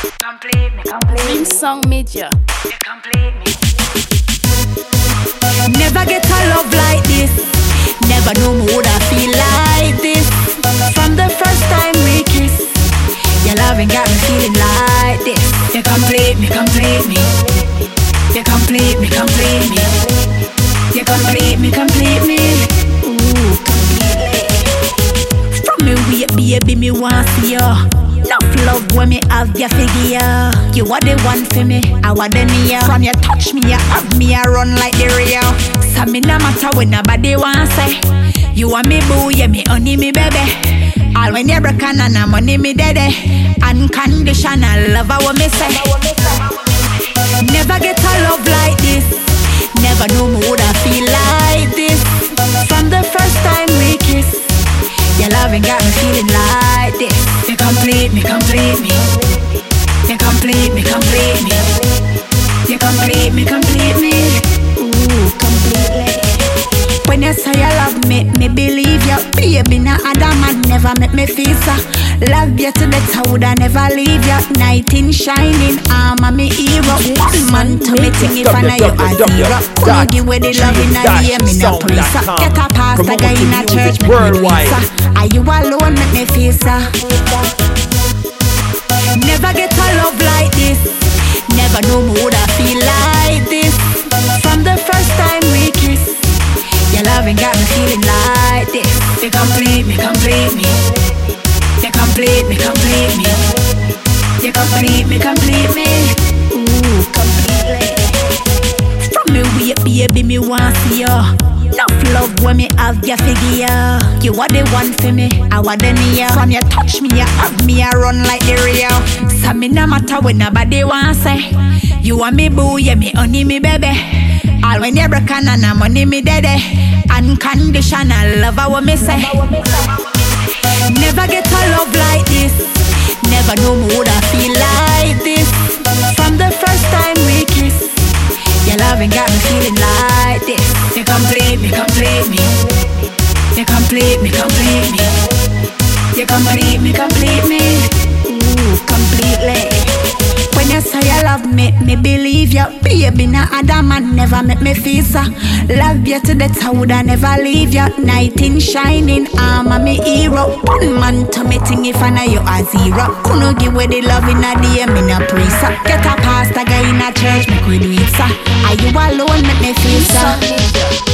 Dream Song Media. Never get a love like this. Never know me would I feel like this. From the first time we kiss, your loving got me feeling like this. You complete me, complete me. You complete me, complete me. You complete me, complete me. Ooh, completely. From me wait, baby, me want see you. Enough love when me have your figure. You are the one for me, I want the near. From you touch me, you have me, I run like the real. So me no matter when nobody want say. You want me boo, yeah me honey me baby. All when you break and I'm money me daddy. Unconditional love I want me say. Never get a love like this. Never know me would I feel like this. From the first time we kiss, your loving got me feeling like this. You complete me, complete me. You complete me, complete me. You complete me, complete me. Ooh, completely. When you say you love me, me believe you. Baby, no other man never make me feel so. Love you to death, I woulda never leave you. Night in shining, armor me hero. One man to me thing if I know you a zero. Couldn't give away the love in a day, me no please. Get a pastor guy in a church, make me please. Are you alone, make me feel so. Never get a love like this. Never know me woulda feel like this. From the first time we kiss, your loving got me feeling like this. You complete me, complete me. You complete me, complete me. You complete me, complete me. Ooh, completely. From me wait, baby, me want see you. Enough love when me have your figure. You are the one for me, I want the near. From you touch me, you have me, I run like the real. So me no matter when nobody want say. You want me boo, yeah me honey me baby. All when you break and I'm money me daddy. Unconditional love I want me say. Never get a love like this. Never know me would I feel like this. From the first time we kiss, your loving got me feeling like this. You complete me, complete me. You complete me, complete me. You complete me, complete me. Ooh, completely. When you say you love me, me believe you. Baby, no other man never make me feel so. Love you to death, I woulda never leave you. Night in shining, armor me hero. One man to me thing if I know you a zero. Couldn't give away the love in a day, me no praise. Get a pastor guy in a church, make we do it, sir. Are you alone, make me feel so.